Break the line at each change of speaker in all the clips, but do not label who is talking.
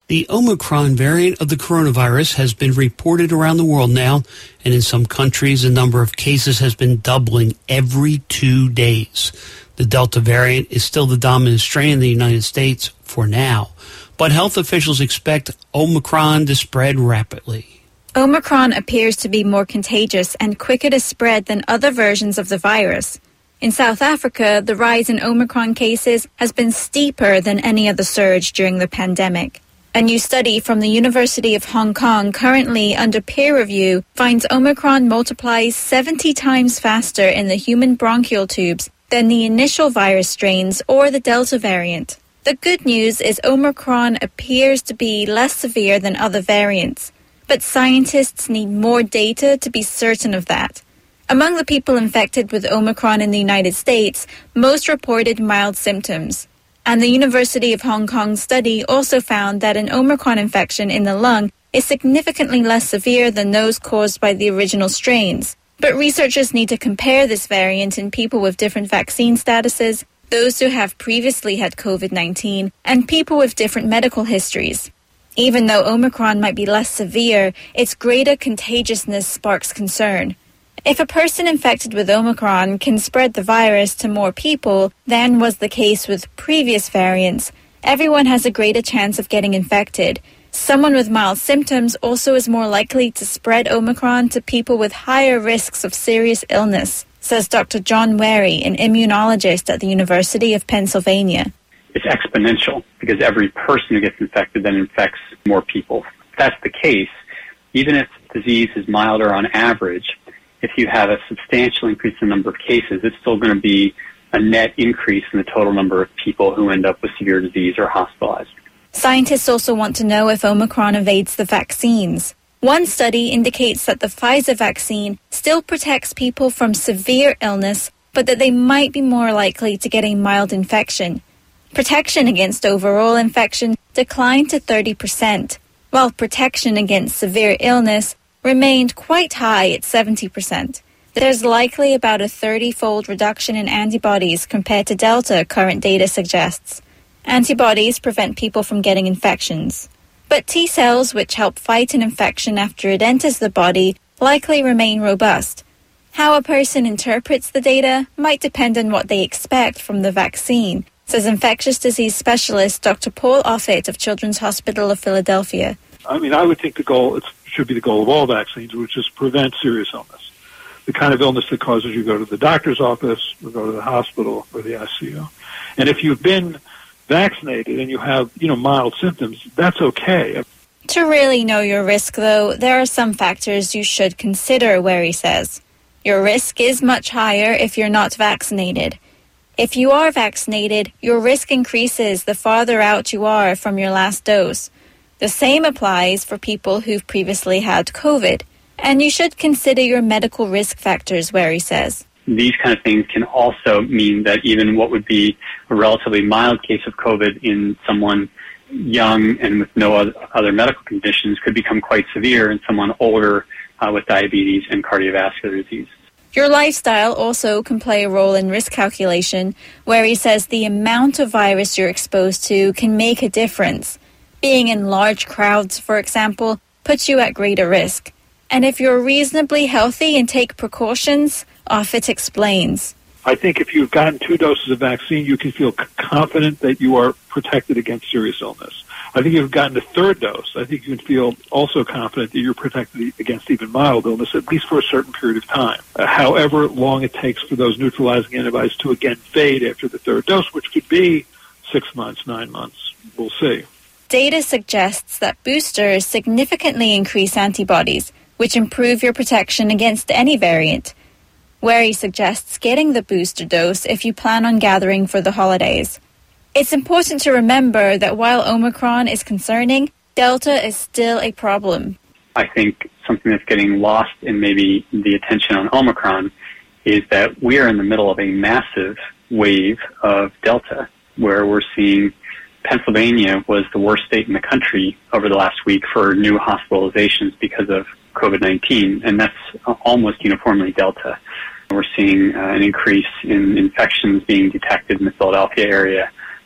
The Omicron variant of the coronavirus has been reported around the world now, and in some countries, the number of cases has been doubling every 2 days. The Delta variant is still the dominant strain in the United States for now, but health officials expect Omicron to spread rapidly.
Omicron appears to be more contagious and quicker to spread than other versions of the virus. In South Africa, the rise in Omicron cases has been steeper than any other surge during the pandemic. A new study from the University of Hong Kong, currently under peer review, finds Omicron multiplies 70 times faster in the human bronchial tubes than the initial virus strains or the Delta variant. The good news is Omicron appears to be less severe than other variants, but scientists need more data to be certain of that. Among the people infected with Omicron in the United States, most reported mild symptoms. And the University of Hong Kong study also found that an Omicron infection in the lung is significantly less severe than those caused by the original strains. But researchers need to compare this variant in people with different vaccine statuses, those who have previously had COVID-19, and people with different medical histories. Even though Omicron might be less severe, its greater contagiousness sparks concern. If a person infected with Omicron can spread the virus to more people than was the case with previous variants, everyone has a greater chance of getting infected. Someone with mild symptoms also is more likely to spread Omicron to people with higher risks of serious illness, says Dr. John Wary, an immunologist at the University of Pennsylvania.
It's exponential because every person who gets infected then infects more people. If that's the case, even if the disease is milder on average, if you have a substantial increase in the number of cases, it's still going to be a net increase in the total number of people who end up with severe disease or hospitalized.
Scientists also want to know if Omicron evades the vaccines. One study indicates that the Pfizer vaccine still protects people from severe illness, but that they might be more likely to get a mild infection. Protection against overall infection declined to 30%, while protection against severe illness remained quite high at 70%. There's likely about a 30-fold reduction in antibodies compared to Delta, current data suggests. Antibodies prevent people from getting infections. But T cells, which help fight an infection after it enters the body, likely remain robust. How a person interprets the data might depend on what they expect from the vaccine, says infectious disease specialist Dr. Paul Offit of Children's Hospital of Philadelphia.
I would think the goal should be the goal of all vaccines, which is prevent serious illness. The kind of illness that causes you to go to the doctor's office or go to the hospital or the ICU. And if you've been vaccinated and you have, mild symptoms, that's okay.
To really know your risk, though, there are some factors you should consider, Wary says. Your risk is much higher if you're not vaccinated. If you are vaccinated, your risk increases the farther out you are from your last dose. The same applies for people who've previously had COVID. And you should consider your medical risk factors, Wary says.
These kind of things can also mean that even what would be a relatively mild case of COVID in someone young and with no other medical conditions could become quite severe in someone older with diabetes and cardiovascular disease.
Your lifestyle also can play a role in risk calculation, where he says the amount of virus you're exposed to can make a difference. Being in large crowds, for example, puts you at greater risk. And if you're reasonably healthy and take precautions, Offit explains.
I think if you've gotten 2 doses of vaccine, you can feel confident that you are protected against serious illness. I think if you've gotten a 3rd dose, I think you can feel also confident that you're protected against even mild illness, at least for a certain period of time. However long it takes for those neutralizing antibodies to again fade after the 3rd dose, which could be 6 months, 9 months. We'll see.
Data suggests that boosters significantly increase antibodies, which improve your protection against any variant. Where he suggests getting the booster dose if you plan on gathering for the holidays. It's important to remember that while Omicron is concerning, Delta is still a problem.
I think something that's getting lost in maybe the attention on Omicron is that we are in the middle of a massive wave of Delta, where we're seeing Pennsylvania was the worst state in the country over the last week for new hospitalizations because of COVID-19, and that's almost uniformly Delta. We're seeing an increase in infections being detected in the Philadelphia area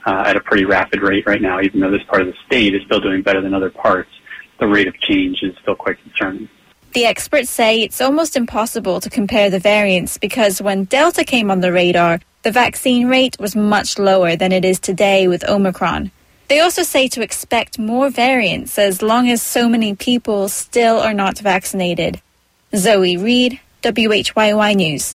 at a pretty rapid rate right now. Even though this part of the state is still doing better than other parts, the rate of change is still quite concerning.
The experts say it's almost impossible to compare the variants because when Delta came on the radar, the vaccine rate was much lower than it is today with Omicron. They also say to expect more variants as long as so many people still are not vaccinated. Zoe Reed, WHYY News.